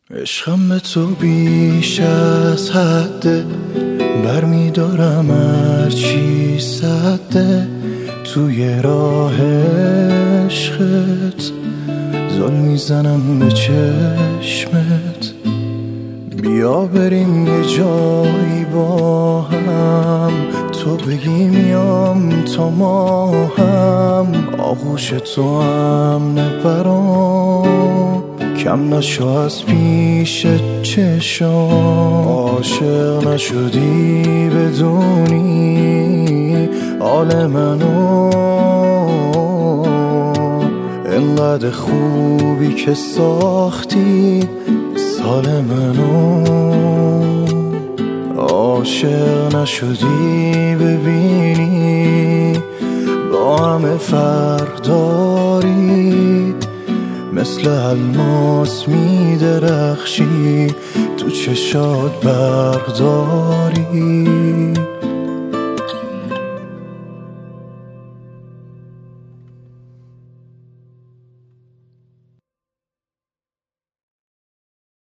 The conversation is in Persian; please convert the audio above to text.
عشقم به تو بیش از حده، برمیدارم هرچی سده. توی راه عشقت زل میزنم به چشمت. بیا بریم یه جایی با هم، تو بگی میام تا ما هم. آغوش تو هم نبرام، کم نشو از پیش چشام. عاشق نشدی بدونی حال منو، انقدر خوبی که ساختی سال منو. عاشق نشدی ببینی با همه فرق داری، مثل الماس میدرخشی تو چشات برق داری.